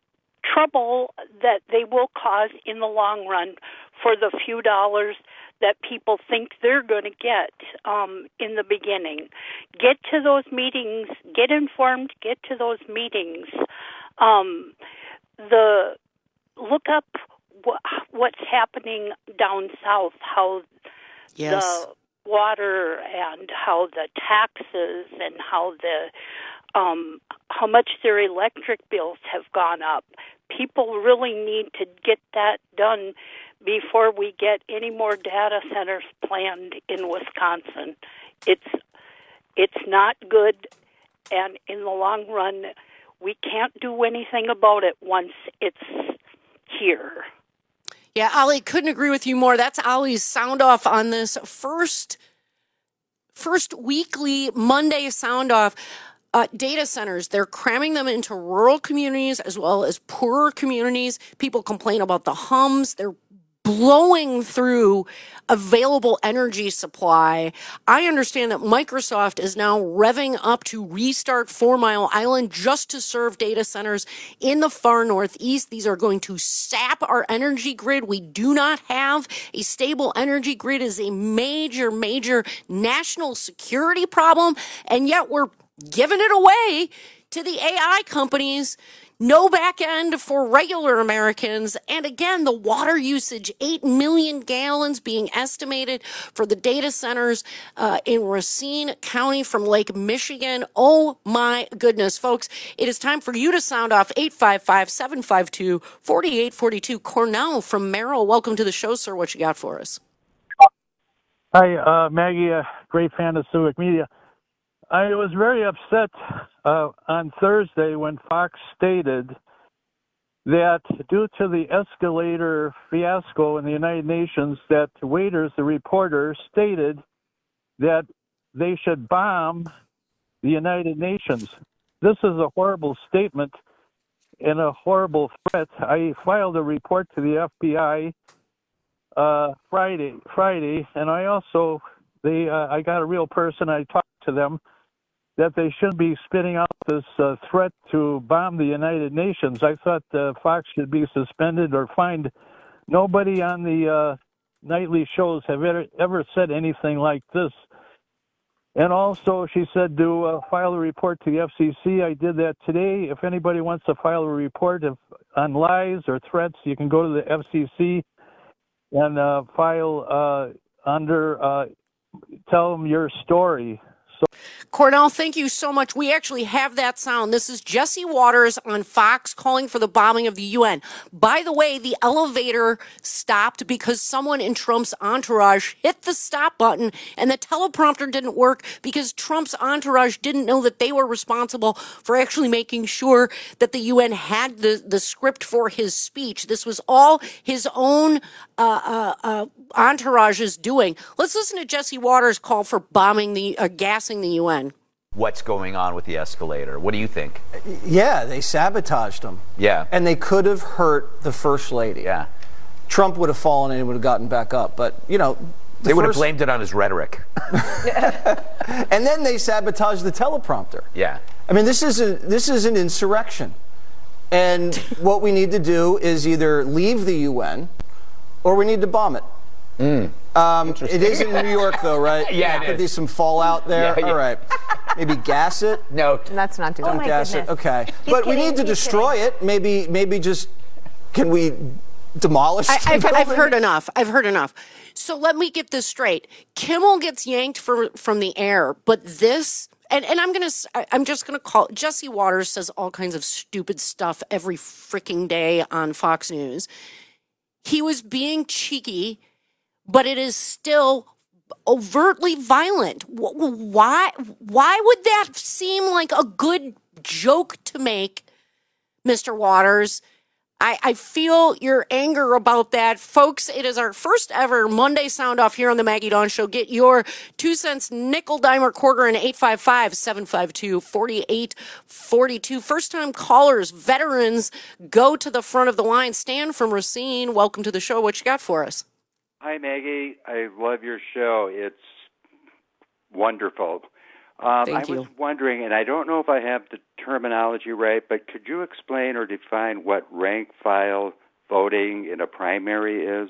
trouble that they will cause in the long run for the few dollars that people think they're going to get um, in the beginning. Get to those meetings, get informed, get to those meetings. Um, the look up wh- what's happening down south, how yes. the water and how the taxes and how the um, how much their electric bills have gone up. People really need to get that done before we get any more data centers planned in Wisconsin. It's it's not good, and in the long run, we can't do anything about it once it's here. Yeah, Ali, couldn't agree with you more. That's Ali's sound off on this first first weekly Monday sound off. Uh, data centers, they're cramming them into rural communities as well as poorer communities. People complain about the hums. They're blowing through available energy supply. I understand that Microsoft is now revving up to restart Four Mile Island just to serve data centers in the far northeast. These are going to sap our energy grid. We do not have a stable energy grid. It is a major, major national security problem, and yet we're giving it away to the A I companies. No back end for regular Americans. And again, the water usage, eight million gallons being estimated for the data centers uh, in Racine County from Lake Michigan. Oh my goodness, folks. It is time for you to sound off. Eight five five, seven five two, four eight four two. Cornell from Merrill. Welcome to the show, sir. What you got for us? Hi, uh, Maggie, a great fan of Civic Media. I was very upset uh, on Thursday when Fox stated that due to the escalator fiasco in the United Nations, that Waiters, the reporter, stated that they should bomb the United Nations. This is a horrible statement and a horrible threat. I filed a report to the F B I uh, Friday, Friday, and I also they uh, I got a real person. I talked to them. That they should be spitting out this uh, threat to bomb the United Nations. I thought uh, Fox should be suspended or fined. Nobody on the uh, nightly shows have ever, ever said anything like this. And also, she said to uh, file a report to the F C C. I did that today. If anybody wants to file a report if, on lies or threats, you can go to the F C C and uh, file uh, under, uh, tell them your story. So- Cornell, thank you so much. We actually have that sound. This is Jesse Waters on Fox calling for the bombing of the U N. By the way, the elevator stopped because someone in Trump's entourage hit the stop button, and the teleprompter didn't work because Trump's entourage didn't know that they were responsible for actually making sure that the U N had the, the script for his speech. This was all his own uh, uh, uh, entourage is doing. Let's listen to Jesse Waters' call for bombing the, uh, gassing the U N. What's going on with the escalator? What do you think? Yeah, they sabotaged them. Yeah. And they could have hurt the First Lady. Yeah. Trump would have fallen and he would have gotten back up. But, you know... The they would first... have blamed it on his rhetoric. And then they sabotaged the teleprompter. Yeah. I mean, this is, a, this is an insurrection. And what we need to do is either leave the U N or we need to bomb it. Mm. Um, it is in New York, though, right? Yeah, it Could is. be some fallout there. Yeah, yeah. All right. Maybe gas it? No. Let's not do Don't that. gas it. Okay. He's but we kidding, need to he's destroy kidding. it. Maybe, maybe just, can we demolish I, the I've, I've building? heard enough. I've heard enough. So let me get this straight. Kimmel gets yanked from from the air, but this, and, and I'm gonna, I'm just gonna call. Jesse Waters says all kinds of stupid stuff every freaking day on Fox News. He was being cheeky, but it is still overtly violent. Why? Why would that seem like a good joke to make, Mister Waters? I, I feel your anger about that. Folks, it is our first ever Monday Sound Off here on the Maggie Dawn Show. Get your two cents, nickel, dime, or quarter in eight five five, seven five two, four eight four two. First-time callers, veterans, go to the front of the line. Stan from Racine, welcome to the show. What you got for us? Hi, Maggie. I love your show. It's wonderful. Um, Thank I you. was wondering, and I don't know if I have the terminology right, but could you explain or define what rank file voting in a primary is?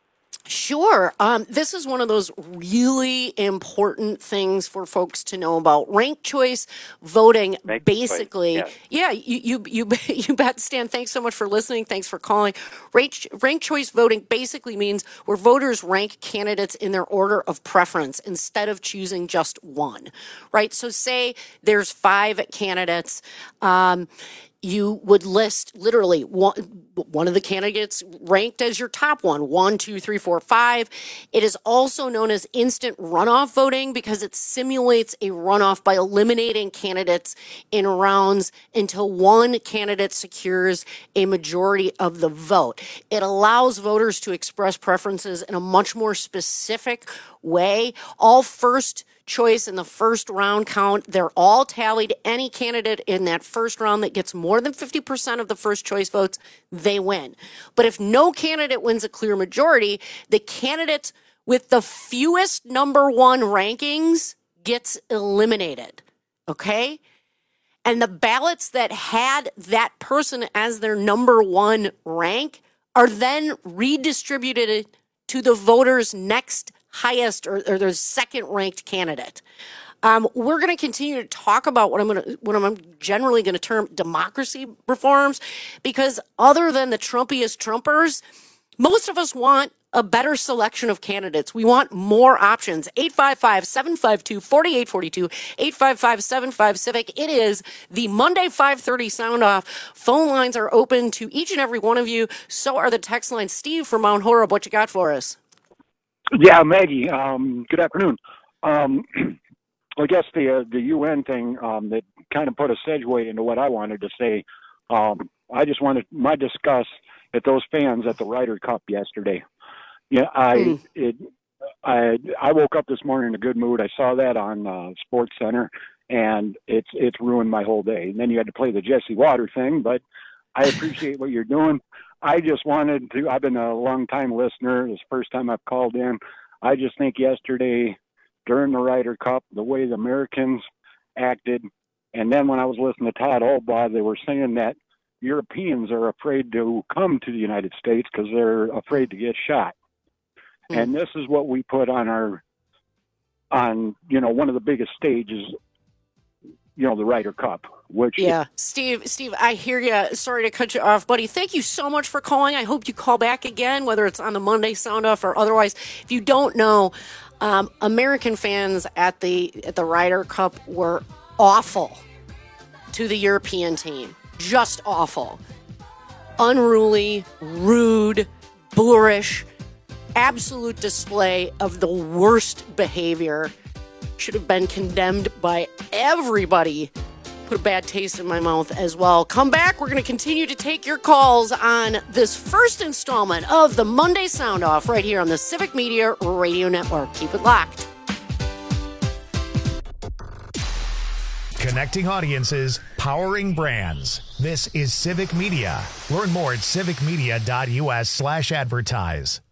Sure. Um, this is one of those really important things for folks to know about. Ranked choice voting, Ranked basically. choice, Yeah, you, you you you bet, Stan. Thanks so much for listening. Thanks for calling. Ranked, ranked choice voting basically means where voters rank candidates in their order of preference instead of choosing just one, right? So say there's five candidates. Um, you would list literally one, one of the candidates ranked as your top one, one, two, three, four, five. It is also known as instant runoff voting because it simulates a runoff by eliminating candidates in rounds until one candidate secures a majority of the vote. It allows voters to express preferences in a much more specific way. All first choice in the first round count, they're all tallied. Any candidate in that first round that gets more than fifty percent of the first choice votes, they win. But if no candidate wins a clear majority, the candidate with the fewest number one rankings gets eliminated. Okay? And the ballots that had that person as their number one rank are then redistributed to the voters next highest or, or their second ranked candidate. Um, we're going to continue to talk about what I'm going to, what I'm generally going to term democracy reforms, because other than the Trumpiest Trumpers, most of us want a better selection of candidates. We want more options. eight five five, seven five two, four eight four two, eight five five, seven five Civic. It is the Monday five thirty Sound Off. Phone lines are open to each and every one of you. So are the text lines. Steve from Mount Horeb, what you got for us? Yeah, Maggie, um, good afternoon. Um, I guess the uh, the U N thing um, that kind of put a segue into what I wanted to say. Um, I just wanted my discuss at those fans at the Ryder Cup yesterday. Yeah, I mm. it I I woke up this morning in a good mood. I saw that on uh, Sports Center, and it's it's ruined my whole day. And then you had to play the Jesse Water thing, but I appreciate what you're doing. I just wanted to, I've been a long time listener. It's the first time I've called in. I just think yesterday during the Ryder Cup, the way the Americans acted, and then when I was listening to Todd Olbaugh, they were saying that Europeans are afraid to come to the United States because they're afraid to get shot. Mm. And this is what we put on our, on, you know, one of the biggest stages, you know, the Ryder Cup. Which yeah, Steve, Steve, I hear you. Sorry to cut you off, buddy. Thank you so much for calling. I hope you call back again, whether it's on the Monday Sound Off or otherwise. If you don't know, um, American fans at the at the Ryder Cup were awful to the European team. Just awful. Unruly, rude, boorish, absolute display of the worst behavior. Should have been condemned by everybody. Put a bad taste in my mouth as well. Come back. We're going to continue to take your calls on this first installment of the Monday Sound Off right here on the Civic Media Radio Network. Keep it locked. Connecting audiences, powering brands. This is Civic Media. Learn more at civicmedia.us slash advertise.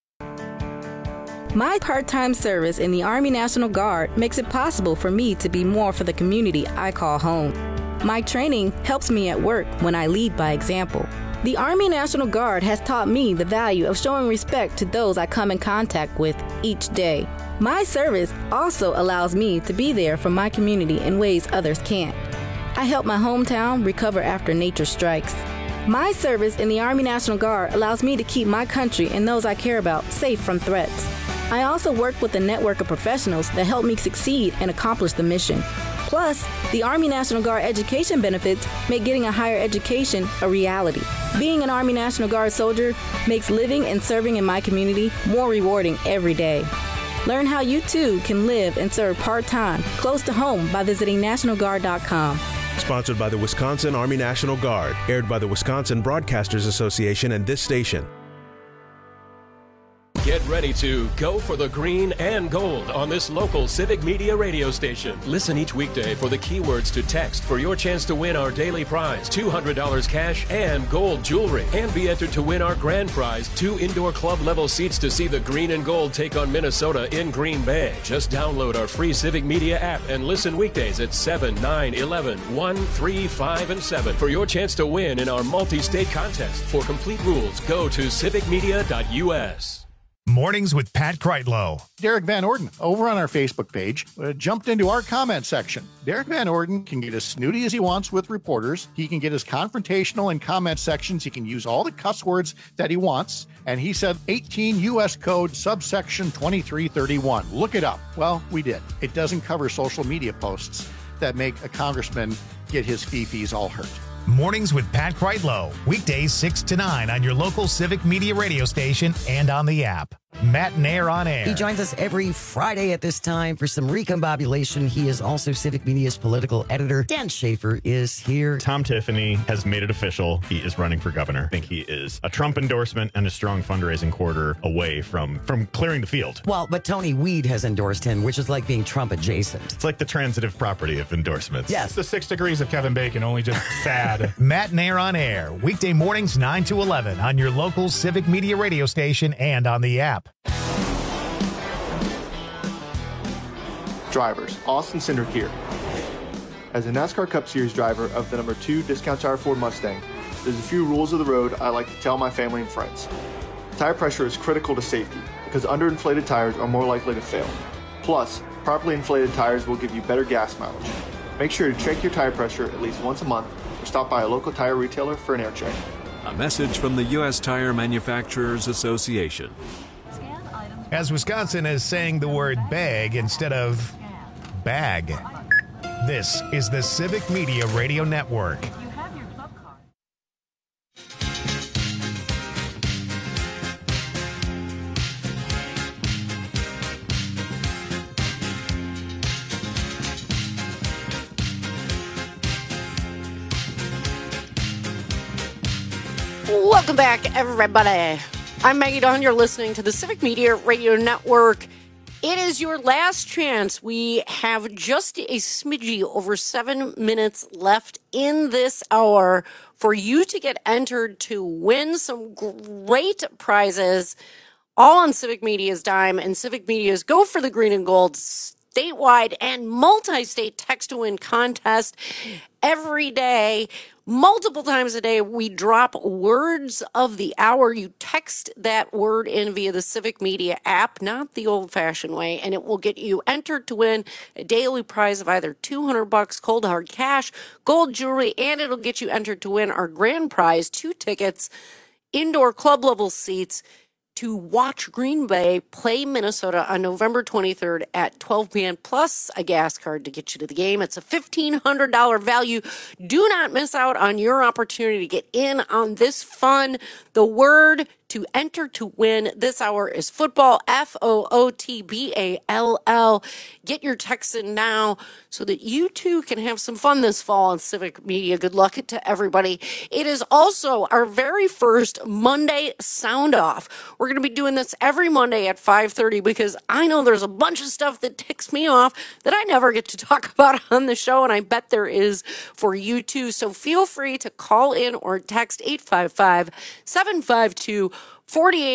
My part-time service in the Army National Guard makes it possible for me to be more for the community I call home. My training helps me at work when I lead by example. The Army National Guard has taught me the value of showing respect to those I come in contact with each day. My service also allows me to be there for my community in ways others can't. I help my hometown recover after nature strikes. My service in the Army National Guard allows me to keep my country and those I care about safe from threats. I also work with a network of professionals that help me succeed and accomplish the mission. Plus, the Army National Guard education benefits make getting a higher education a reality. Being an Army National Guard soldier makes living and serving in my community more rewarding every day. Learn how you too can live and serve part-time, close to home by visiting national guard dot com. Sponsored by the Wisconsin Army National Guard. Aired by the Wisconsin Broadcasters Association and this station. Get ready to go for the green and gold on this local Civic Media radio station. Listen each weekday for the keywords to text for your chance to win our daily prize, two hundred dollars cash and gold jewelry. And be entered to win our grand prize, two indoor club level seats to see the green and gold take on Minnesota in Green Bay. Just download our free Civic Media app and listen weekdays at seven, nine, eleven, one, three, five, and seven for your chance to win in our multi-state contest. For complete rules, go to civic media dot U S. Mornings with Pat Kreitlow. Derek Van Orden, over on our Facebook page, uh, jumped into our comment section. Derek Van Orden can get as snooty as he wants with reporters. He can get as confrontational in comment sections. He can use all the cuss words that he wants. And he said eighteen U S Code subsection twenty-three thirty-one. Look it up. Well, we did. It doesn't cover social media posts that make a congressman get his fee-fees all hurt. Mornings with Pat Kreitlow. Weekdays six to nine on your local Civic Media radio station and on the app. Matt Nair on air. He joins us every Friday at this time for some recombobulation. He is also Civic Media's political editor. Dan Schaefer is here. Tom Tiffany has made it official. He is running for governor. I think he is a Trump endorsement and a strong fundraising quarter away from, from clearing the field. Well, but Tony Weed has endorsed him, which is like being Trump adjacent. It's like the transitive property of endorsements. Yes. It's the six degrees of Kevin Bacon, only just sad. Matt Nair on air. Weekday mornings nine to eleven on your local Civic Media radio station and on the app. Drivers, Austin Cindric here. As a NASCAR Cup Series driver of the number two Discount Tire Ford Mustang, there's a few rules of the road I like to tell my family and friends. Tire pressure is critical to safety because underinflated tires are more likely to fail. Plus, properly inflated tires will give you better gas mileage. Make sure to check your tire pressure at least once a month or stop by a local tire retailer for an air check. A message from the U S Tire Manufacturers Association. As Wisconsin is saying the word bag instead of bag. This is the Civic Media Radio Network. Welcome back, everybody. I'm Maggie Dawn. You're listening to the Civic Media Radio Network. It is your last chance. We have just a smidgy over seven minutes left in this hour for you to get entered to win some great prizes, all on Civic Media's dime and Civic Media's Go for the Green and Gold statewide and multi-state text-to-win contest every day. Multiple times a day, we drop words of the hour. You text that word in via the Civic Media app, not the old-fashioned way, and it will get you entered to win a daily prize of either two hundred bucks, cold hard cash, gold jewelry, and it'll get you entered to win our grand prize, two tickets, indoor club-level seats, to watch Green Bay play Minnesota on November twenty-third at twelve p.m. plus a gas card to get you to the game. It's a fifteen hundred dollars value. Do not miss out on your opportunity to get in on this fun. The word to enter to win this hour is football, F O O T B A L L. Get your text in now so that you too can have some fun this fall on Civic Media. Good luck to everybody. It is also our very first Monday Sound Off. We're going to be doing this every Monday at five thirty because I know there's a bunch of stuff that ticks me off that I never get to talk about on the show, and I bet there is for you too. So feel free to call in or text eight five five, seven five two, four eight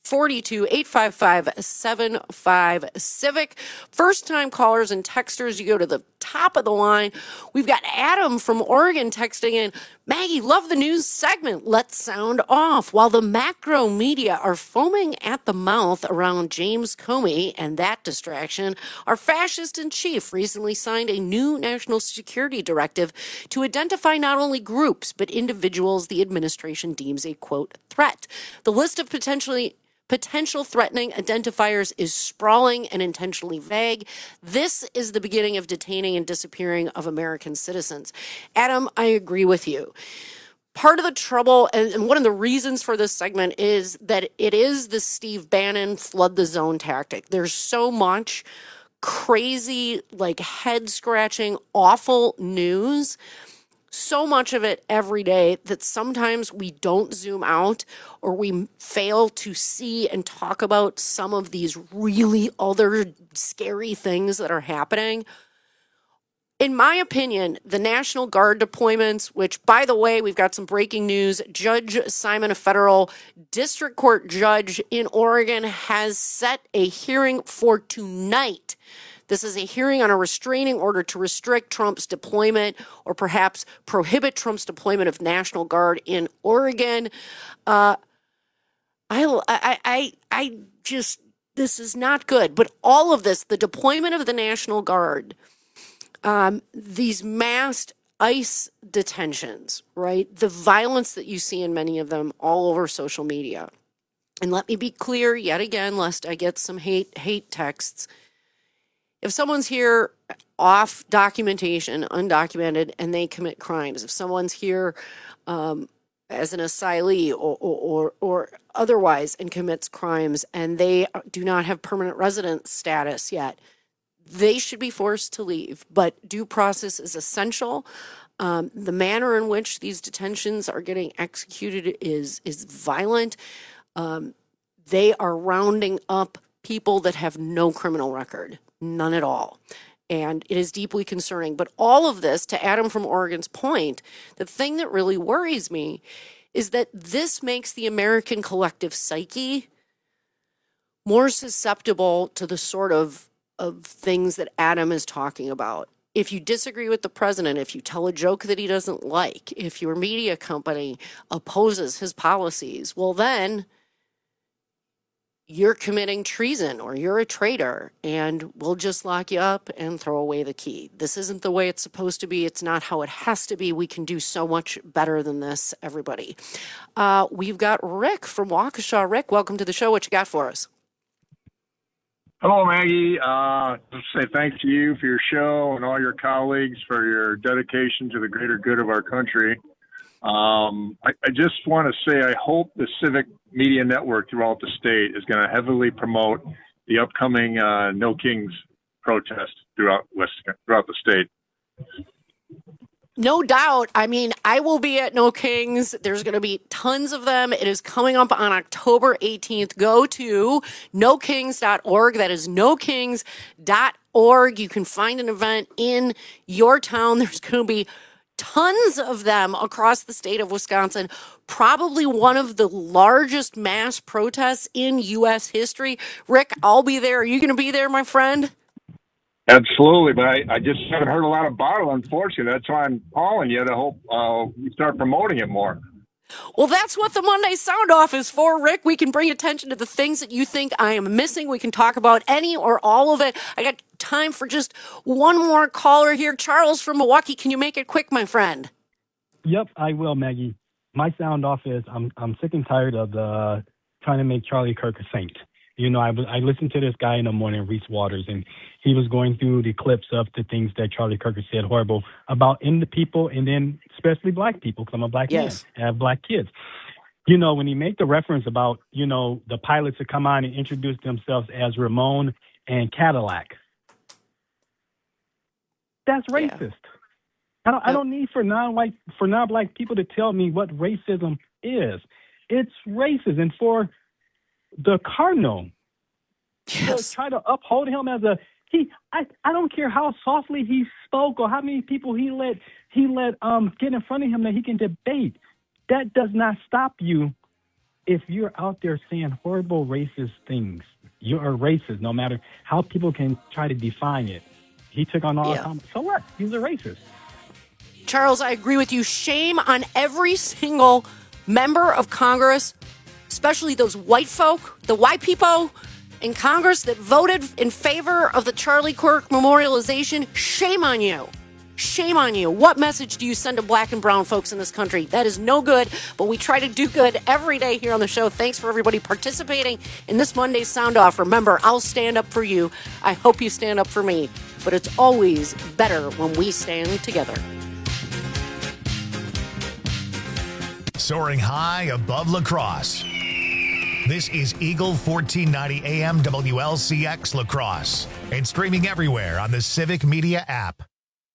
four two, eight five five, seven five civic. First-time callers and texters, you go to the top of the line. We've got Adam from Oregon texting in, Maggie, love the news segment. Let's sound off. While the macro media are foaming at the mouth around James Comey and that distraction, our fascist-in-chief recently signed a new national security directive to identify not only groups, but individuals the administration deems a, quote, threat. The list of potentially Potential threatening identifiers is sprawling and intentionally vague. This is the beginning of detaining and disappearing of American citizens. Adam, I agree with you. Part of the trouble, and one of the reasons for this segment, is that it is the Steve Bannon flood the zone tactic. There's so much crazy, like head-scratching, awful news, so much of it every day, that sometimes we don't zoom out or we fail to see and talk about some of these really other scary things that are happening. In my opinion, the National Guard deployments, which, by the way, we've got some breaking news. Judge Simon, a federal district court judge in Oregon, has set a hearing for tonight. This is a hearing on a restraining order to restrict Trump's deployment or perhaps prohibit Trump's deployment of National Guard in Oregon. Uh, I, I, I, I just, this is not good. But all of this, the deployment of the National Guard, um, these massed ICE detentions, right? The violence that you see in many of them all over social media. And let me be clear yet again, lest I get some hate, hate texts. If someone's here off documentation, undocumented, and they commit crimes, if someone's here um, as an asylee or, or, or otherwise and commits crimes and they do not have permanent resident status yet, they should be forced to leave. But due process is essential. Um, the manner in which these detentions are getting executed is, is violent. Um, they are rounding up people that have no criminal record. None at all. And it is deeply concerning. But all of this, to Adam from Oregon's point, the thing that really worries me is that this makes the American collective psyche more susceptible to the sort of, of things that Adam is talking about. If you disagree with the president, if you tell a joke that he doesn't like, if your media company opposes his policies, well then you're committing treason or you're a traitor and we'll just lock you up and throw away the key. This isn't the way it's supposed to be. It's not how it has to be. We can do so much better than this, everybody. Uh, we've got Rick from Waukesha. Rick, welcome to the show. What you got for us? Hello, Maggie. Uh, just say thanks to you for your show and all your colleagues for your dedication to the greater good of our country. Um, I, I just want to say I hope the Civic Media Network throughout the state is going to heavily promote the upcoming uh, No Kings protest throughout West, throughout the state. No doubt. I mean, I will be at No Kings. There's going to be tons of them. It is coming up on October eighteenth. Go to no kings dot org. That is no kings dot org. You can find an event in your town. There's going to be tons of them across the state of Wisconsin. Probably one of the largest mass protests in U S history. Rick, I'll be there. Are you going to be there, my friend? Absolutely, but I, I just haven't heard a lot about it, unfortunately. That's why I'm calling you to hope uh, we start promoting it more. Well, that's what the Monday Sound Off is for, Rick. We can bring attention to the things that you think I am missing. We can talk about any or all of it. I got time for just one more caller here. Charles from Milwaukee, can you make it quick, my friend? Yep, I will, Maggie. My sound off is I'm I'm sick and tired of the trying to make Charlie Kirk a saint. You know, I, I listened to this guy in the morning, Reese Waters, and he was going through the clips of the things that Charlie Kirk has said horrible about in the people, and then especially black people, because I'm a black yes. man. I have black kids. You know, when he made the reference about, you know, the pilots that come on and introduce themselves as Ramon and Cadillac, that's racist. Yeah. I don't. Yep. I don't need for non-white, for non-black people to tell me what racism is. It's racist, and for the Cardinal yes. to try to uphold him as a he. I, I don't care how softly he spoke or how many people he let he let um get in front of him that he can debate. That does not stop you if you're out there saying horrible racist things, you're a racist, no matter how people can try to define it. He took on all Yeah. time. So what? He's a racist. Charles, I agree with you. Shame on every single member of Congress, especially those white folk, the white people in Congress that voted in favor of the Charlie Kirk memorialization. Shame on you. Shame on you. What message do you send to black and brown folks in this country? That is no good, but we try to do good every day here on the show. Thanks for everybody participating in this Monday's Sound Off. Remember, I'll stand up for you. I hope you stand up for me. But it's always better when we stand together. Soaring high above La Crosse. This is Eagle fourteen ninety A M W L C X La Crosse and streaming everywhere on the Civic Media app.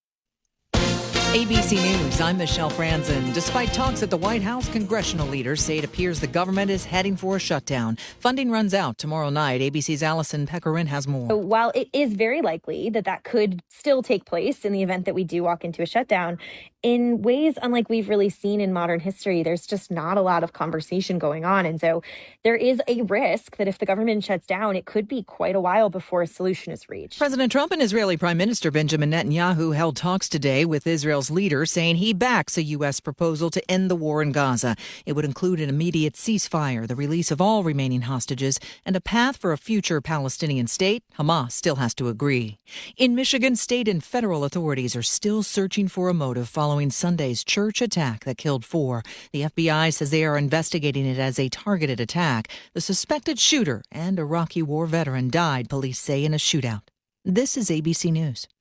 A B C News, I'm Michelle Franzen. Despite talks at the White House, congressional leaders say it appears the government is heading for a shutdown. Funding runs out tomorrow night. A B C's Allison Pecorin has more. So while it is very likely that that could still take place in the event that we do walk into a shutdown, in ways unlike we've really seen in modern history, there's just not a lot of conversation going on. And so there is a risk that if the government shuts down, it could be quite a while before a solution is reached. President Trump and Israeli Prime Minister Benjamin Netanyahu held talks today with Israel's leader, saying he backs a U S proposal to end the war in Gaza. It would include an immediate ceasefire, the release of all remaining hostages, and a path for a future Palestinian state. Hamas still has to agree. In Michigan, state and federal authorities are still searching for a motive following Sunday's church attack that killed four. The F B I says they are investigating it as a targeted attack. The suspected shooter and Iraqi war veteran died, police say, in a shootout. This is A B C News.